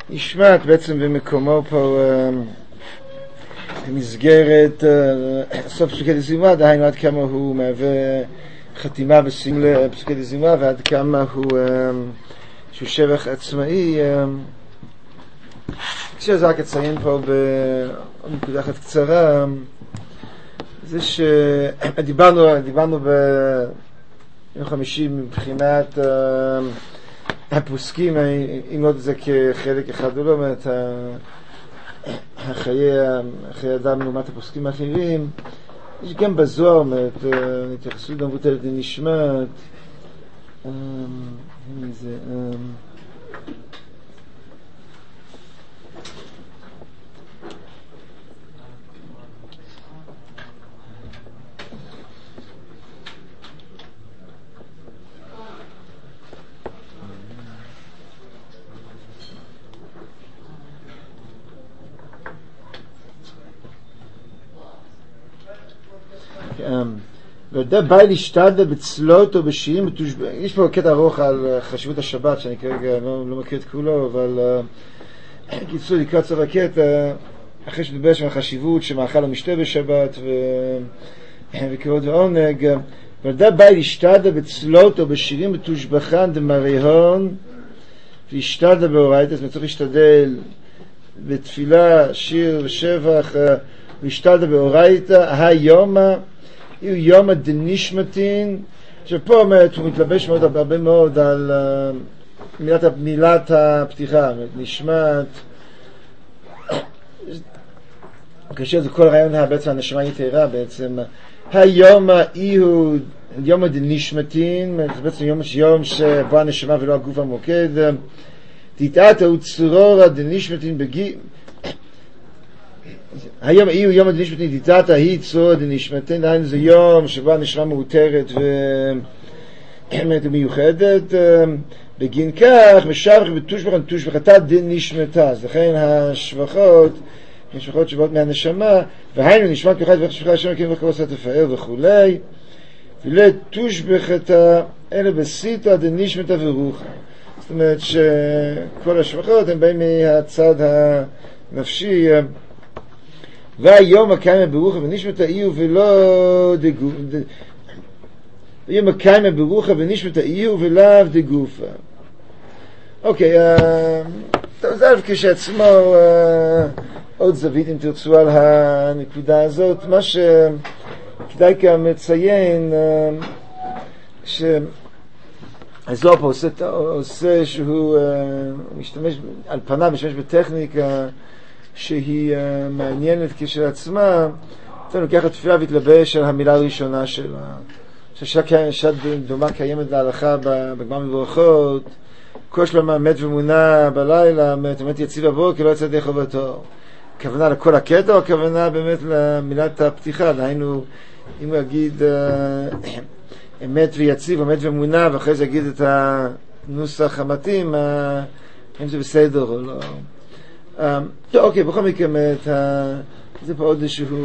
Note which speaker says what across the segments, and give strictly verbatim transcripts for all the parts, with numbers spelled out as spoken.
Speaker 1: נשמט בעצם במקומו פה במסגרת סוף פסוקי דזמרה, דהיינו עד כמה הוא מהווה חתימה בשים לפסוקי דזמרה ועד כמה הוא שהוא שבח עצמאי. כשזה רק אציין פה בנקודה אחת קצרה, זה שדיברנו דיברנו ביום חמישי מבחינת הפוסקים, אם לא את זה כחלק אחד או לא, אומרת החיי אדם לעומת הפוסקים האחרים. יש גם בזוהר, אומרת, התייחסות גם מבוטלת לנשמת, הנה זה ועדה בא להשתדל בצלות או בשירים, יש פה קטע ארוך על חשיבות השבת שאני כרגע לא, לא מכיר את כולו, אבל קיצור לקראת סוף הקטע, אחרי שדבר שם החשיבות שמאכל המשתה בשבת ו... וכבוד ועונג, ועדה בא להשתדל בצלות או בשירים בתושבחן דמריהון והשתדל באורייתא. זאת אומרת, צריך להשתדל בתפילה, שיר ושבח, והשתדל באורייתא היומה יהיו יום הדנישמתין. שפה אומרת, הוא מתלבש מאוד הרבה מאוד על uh, מילת, מילת הפתיחה, נשמת כאשר זה כל רעיון בעצם הנשמה יתרה בעצם. היום יהיו יום הדנישמתין, זה בעצם יום, יום שבו הנשמה ולא הגוף המוקד. תתעת הוא צרור הדנישמתין בגי היום יהיו יום הדנישמתין, תתעת היא צרור הדנישמתין, דהיינו זה יום שבו הנשמה מאותרת ומיוחדת. בגין כך משבח בתושבחן תושבחתה דנישמתה, אז לכן השבחות השבחות שבאות מהנשמה, והיינו נשמת כוחת וחשבחה השם כן וחבוסה תפאר וכולי, ולתושבחתה אלה בסיטה דנישמתה ורוחה. זאת אומרת שכל השבחות הם באים מהצד הנפשי. והיום הקיימה ברוחה ונשמתה איהו ולא דגוף, והיום הקיימה ברוחה ונשמתה איהו ולאו דגופה. אוקיי, טוב, זה אלף כשעצמו עוד זווית אם תרצו על הנקודה הזאת. מה שכדאי כאן לציין, שהזוהר פה עושה, עושה שהוא משתמש, על פניו משתמש בטכניקה שהיא מעניינת כשלעצמה. אתה לוקח את תפילה והתלבש על המילה הראשונה שלה, ששעת דומה קיימת להלכה בגמרא מברכות, כל שלמה מת ומונה בלילה, מת יציב בבוקר לא יצא ידי חובתו. הכוונה לכל הקטע או הכוונה באמת למילת הפתיחה? דהיינו, אם הוא יגיד מת ויציב או מת ומונה ואחרי זה יגיד את הנוסח המתאים, אם זה בסדר או לא. טוב, אוקיי, בכל מקרה, זה פה עוד איזשהו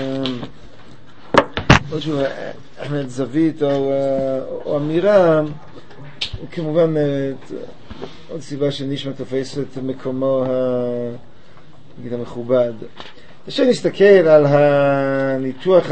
Speaker 1: עוד איזשהו זווית או אמירה. כמובן עוד סיבה שנשמע תופס את מקומו נגיד המכובד. אפשר להסתכל על הניתוח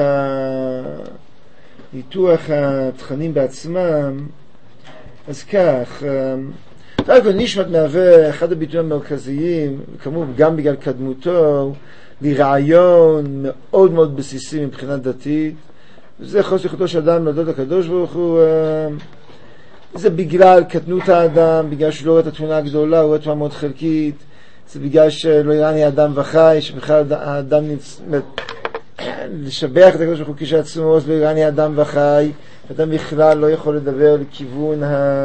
Speaker 1: ניתוח התכנים בעצמם. אז כך, נשמת מהווה אחד הביטויים המרכזיים, כמובן גם בגלל קדמותו, לרעיון מאוד מאוד בסיסי מבחינה דתית, וזה חוסר יכולתו של אדם להודות לקדוש ברוך הוא. זה בגלל קטנות האדם, בגלל שהוא לא רואה את התמונה הגדולה, הוא רואה תמונה מאוד חלקית. זה בגלל שלא יראני האדם וחי, שבכלל האדם נצמד לשבח את הקדוש ברוך הוא כשעצמו, אז לא יראני האדם וחי. האדם בכלל לא יכול לדבר לכיוון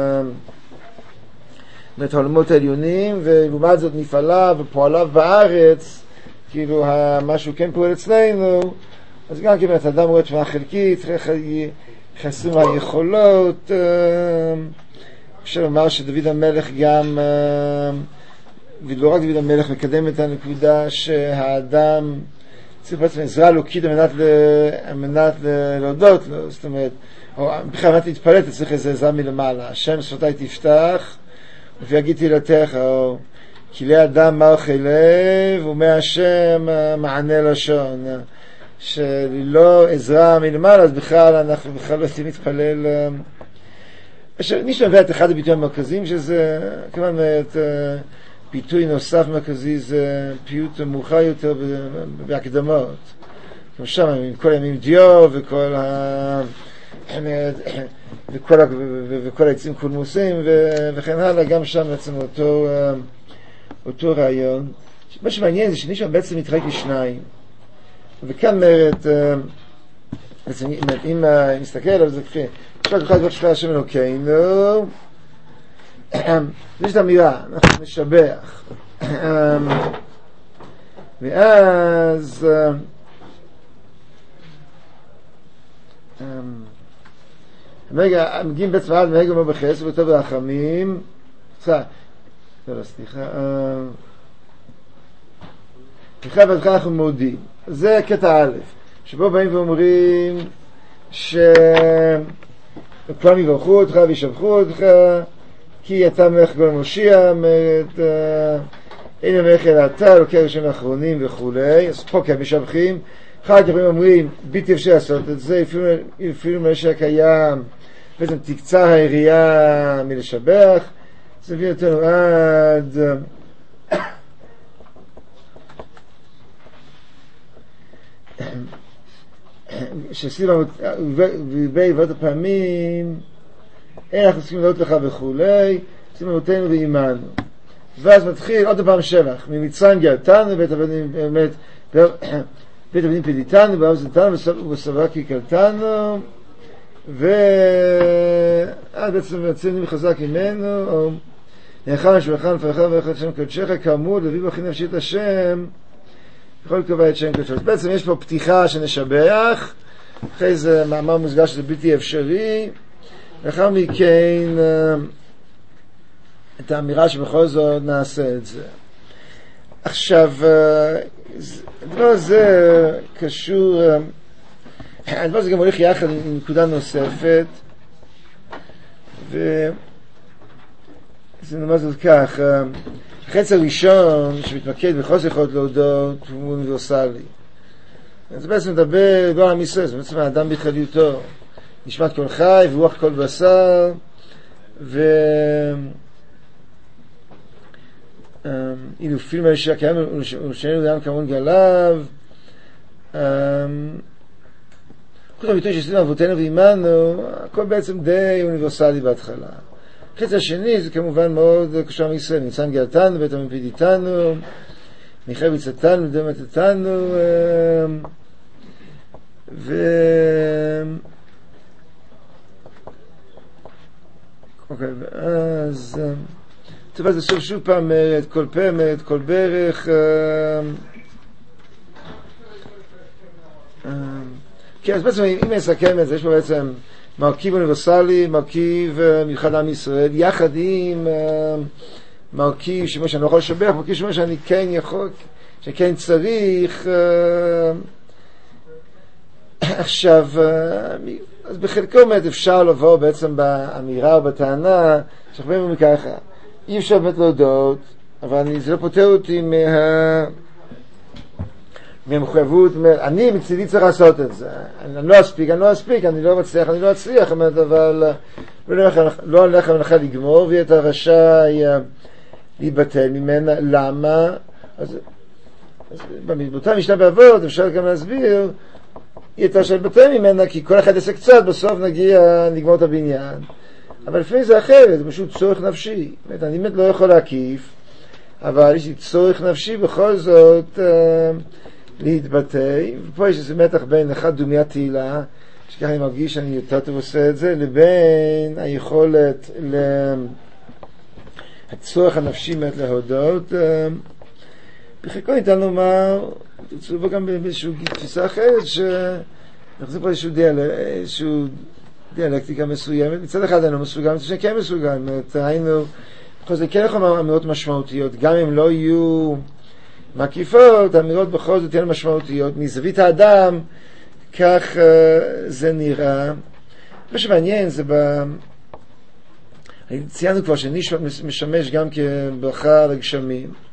Speaker 1: העולמות העליונים, ולעומת זאת נפעלה ופועלה בארץ, כאילו מה שהוא כן פועל אצלנו. אז גם כמעט האדם רואה תמונה חלקית, חסרים היכולות. אפשר לומר שדוד המלך גם, ולא רק דוד המלך, מקדם את הנקודה שהאדם צריך בעצם עזרה לוקית על מנת, על מנת להודות לו. זאת אומרת, או בכלל מנת להתפלט, צריך איזה עזרה מלמעלה. השם שפתי תפתח ויגיד תהילתך, או כלי אדם מלכי לב ומהשם מענה לשון. שללא עזרה מלמעלה, אז בכלל אנחנו בכלל לא יכולים להתפלל. מי שמביא את אחד הביטויים המרכזיים, שזה כמובן את ביטוי נוסף מרכזי, זה פיוט מאוחר יותר בהקדמות. כמו שם, עם כל הימים דיו וכל ה... וכל, וכל העצים קולמוסים וכן הלאה, גם שם בעצם אותו, אותו רעיון. מה שמעניין זה שנשמע בעצם מתחלק לשניים. וכאן אומרת, אם נסתכל על זה כפי, שכל אחד דבר שלך השם אלוקינו, יש את האמירה, אנחנו נשבח. ואז מגיעים בעצם עד מהגה אומר בחסד וטוב ורחמים. סליחה, לא סליחה, סליחה ועדך אנחנו מודים. זה קטע א', שבו באים ואומרים שכולם יברכו אותך וישבחו אותך כי אתה מלך גדול מושיע, אין המלך אלא אתה, אלוקי הראשונים האחרונים וכולי. אז פה כן משבחים. אחר כך הם אומרים בלתי אפשר לעשות את זה, אפילו מה שקיים בעצם תקצר העירייה מלשבח. זה מביא אותנו עד שסביב ובי ועוד הפעמים אין אנחנו צריכים לדעות לך וכולי, סביב אבותינו ואימנו. ואז מתחיל עוד פעם שבח, ממצרים גאלתנו, בית עבדים באמת בית עבדים פדיתנו, באב זנתנו ובסבבה קלתנו, ועד בעצם מצאנו חזק ממנו, או נאכל משבחן לפרחה ואחד שם קדשך, כאמור להביא בכי נפשי את השם בכל קובע את שם קדשו. בעצם יש פה פתיחה שנשבח, אחרי זה מאמר מוסגר שזה בלתי אפשרי, לאחר מכן את האמירה שבכל זאת נעשה את זה. עכשיו, הדבר הזה קשור, הדבר הזה גם הולך יחד עם נקודה נוספת, וזה נאמר זאת כך, החץ הראשון שמתמקד בחוסר יכולת להודות הוא אוניברסלי. זה בעצם מדבר לא על עם ישראל, זה בעצם האדם בכלליותו, נשמת כל חי ורוח כל בשר, ו... אילו פילם הישר קיים ושאינו גם כמון גליו. חוץ מהביטוי שעשינו אבותינו ואימנו, הכל בעצם די אוניברסלי בהתחלה. החץ השני זה כמובן מאוד קשור עם ישראל, ניצן גאלתנו, בית עבדים פדיתנו, מיכאל ביצתנו, דמתתנו, ו... אוקיי, ואז... טוב, אז סוף שוב פעם את כל פה, את כל ברך. כן, אז בעצם אם נסכם את זה, יש פה בעצם מרכיב אוניברסלי, מרכיב מיוחד עם ישראל, יחד עם מרכיב שמה שאני לא יכול לשבח, מרכיב שמה שאני כן יכול, שכן צריך. עכשיו, אז בחלקו באמת אפשר לבוא בעצם באמירה או בטענה, שאנחנו אומרים ככה, אי אפשר באמת להודות, אבל אני, זה לא פותר אותי מה... מהמחויבות, אני מצידי צריך לעשות את זה. אני לא אספיק, אני לא אספיק, אני לא מצליח, אני לא אצליח, אבל לא הולך המלאכה לגמור, ואתה רשאי להתבטל ממנה. למה? אז, אז באותה משנה באבות אפשר גם להסביר, היא הייתה להתבטל ממנה, כי כל אחד יעשה קצת, בסוף נגיע, נגמור את הבניין. אבל לפעמים זה אחרת, זה פשוט צורך נפשי. באמת, אני באמת לא יכול להקיף, אבל יש לי צורך נפשי בכל זאת אה, להתבטא. ופה יש איזה מתח בין אחד דומיית תהילה, שככה אני מרגיש שאני יותר טוב עושה את זה, לבין היכולת, לה... הצורך הנפשי באמת להודות. אה, בחלקו ניתן לומר, תרצו בו גם באיזושהי תפיסה אחרת, שנחזיר פה איזשהו דיאל, איזשהו דיאלקטיקה מסוימת. מצד אחד אני לא מסוגל, מצד שני כן מסוגל. היינו, בכל זה כן יכול אמירות משמעותיות, גם אם לא יהיו מקיפות, האמירות בכל זאת תהיינה משמעותיות. מזווית האדם, כך uh, זה נראה. מה שמעניין זה ב... ציינו כבר שניש משמש גם כברכה לגשמים.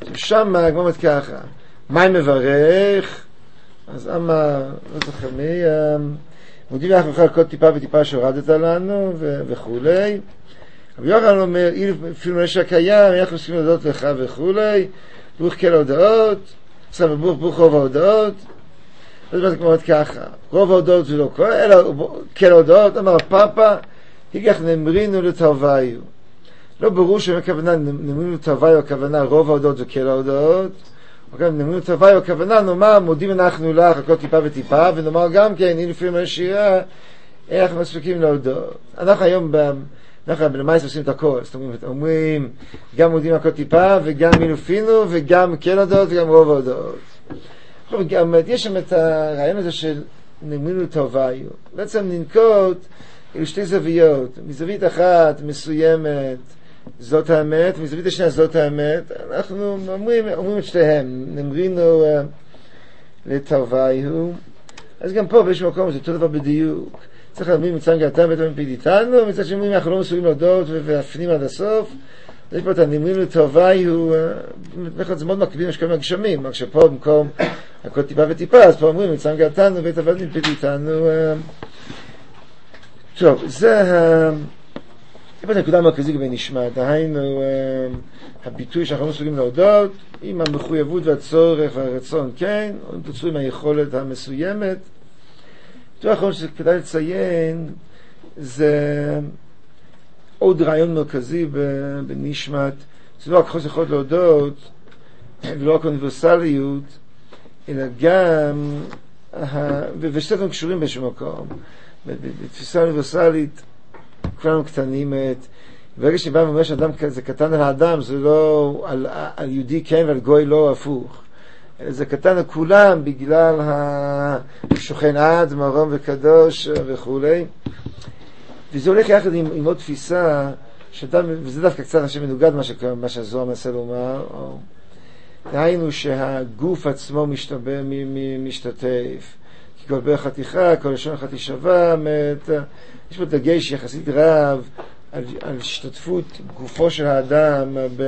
Speaker 1: שם הגמרא אומרת ככה, מה מברך? אז אמר, לא זוכר מי, מודים לך בכלל כל טיפה וטיפה שהורדת לנו וכולי. רבי יוחנן אומר, אפילו מלא שהקיים, אנחנו עושים להודות לך וכולי, ברוך כל ההודעות, עכשיו ברוך ברוך רוב ההודעות. אז זאת אומרת ככה, רוב ההודעות זה לא כל, אלא כל ההודעות, אמר הפאפה, היגח נאמרינו לטוביו. לא ברור שהכוונה נאמרינו לטוביו, הכוונה רוב ההודעות זה כל ההודעות, נאמרינו לטוביו, הכוונה נאמר מודים אנחנו לך הכל טיפה וטיפה, ונאמר גם כן, הנה לפעמים השירה, איך מספיקים להודות. אנחנו היום אנחנו בלמייס עושים את הכל, זאת אומרת, אומרים גם מודים הכל טיפה, וגם מילופינו, וגם כל ההודעות, וגם רוב ההודעות. יש שם את הרעיון הזה של נאמרינו לטוביו. בעצם ננקוט אלו שתי זוויות, מזווית אחת מסוימת זאת האמת, מזווית השנייה זאת האמת, אנחנו אומרים, אומרים את שתיהם, נאמרינו uh, לטוביו. אז גם פה באיזשהו מקום זה אותו דבר בדיוק, צריך להאמין מצד גאתם ואתם מפידיתנו, מצד שאומרים אנחנו לא מסוגלים להודות והפנים עד הסוף. אז יש פה את הנאמרינו לטוביו, uh, זה מאוד מקביל משקעים הגשמים, רק שפה במקום הכל טיפה וטיפה, אז פה אומרים מצד גאתנו ואתם מפידיתנו. uh, טוב, זה פה הנקודה המרכזית בנשמע, דהיינו הביטוי שאנחנו לא מסוגלים להודות עם המחויבות והצורך והרצון, כן, או תוצאו עם היכולת המסוימת. דבר האחרון שכדאי לציין זה עוד רעיון מרכזי בנשמת, זה לא רק חוסר יכולת להודות ולא רק אוניברסליות, אלא גם ושתינו קשורים באיזשהו מקום. בתפיסה אוניברסלית כולנו קטנים, ברגע שבא ואומר שאדם כזה קטן על האדם, זה לא על, על יהודי כן ועל גוי לא, הפוך, זה קטן על כולם בגלל השוכן עד, מרום וקדוש וכולי. וזה הולך יחד עם, עם עוד תפיסה שאדם, וזה דווקא קצת אנשים מנוגד מה, שכבר, מה שהזוהר מנסה לומר, או דהיינו שהגוף עצמו משתבא, משתתף, כי כל בערך חתיכה, כל לשון אחת היא שווה. יש פה דגש יחסית רב על, על השתתפות גופו של האדם ב,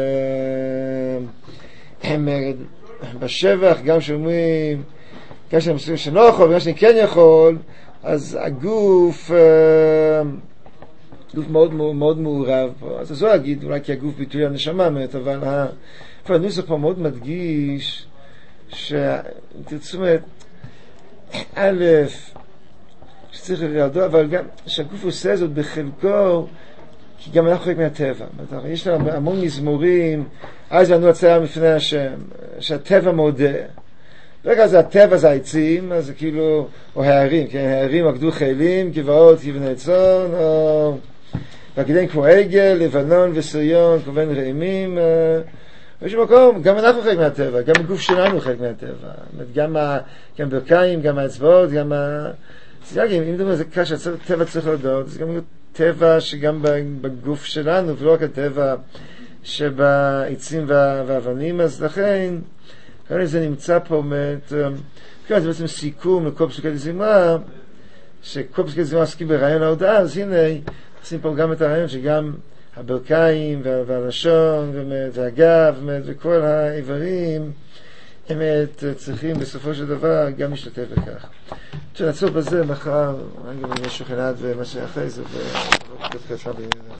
Speaker 1: בשבח, גם שאומרים, גם שאני מסוים שאני לא יכול וגם שאני כן יכול, אז הגוף גוף מאוד מאוד מעורב פה. אז זו אגיד, אולי כי הגוף ביטוי הנשמה, אבל הנוסח פה מאוד מדגיש שתרצו אומרת, א', שצריך להודות, אבל גם שהגוף עושה זאת בחלקו, כי גם אנחנו חלק מהטבע. יש לנו המון מזמורים, אז לנו הצעה מפני השם, שהטבע מודה. רגע, זה הטבע, זה העצים, אז זה כאילו, או הערים, כן, הערים עקדו חיילים, גבעות, כבני צאן, או ועקדים כמו עגל, לבנון וסריון, כבן רעימים, באיזשהו מקום, גם אנחנו חלק מהטבע, גם הגוף שלנו חלק מהטבע. גם הברכיים, גם האצבעות, גם ה... אם מדברים על זה קשה, טבע צריך להודות, זה גם טבע שגם בגוף שלנו, ולא רק הטבע שבעצים והאבנים, אז לכן, כאן זה נמצא פה, כאן זה בעצם סיכום לכל פסוקי זמרה, שכל פסוקי זמרה עוסקים ברעיון ההודעה, אז הנה, עושים פה גם את הרעיון שגם הברכיים והלשון והגב וכל האיברים הם צריכים בסופו של דבר גם להשתתף בכך. נעצור בזה מחר, אני גם משהו חנד ומה שאחרי זה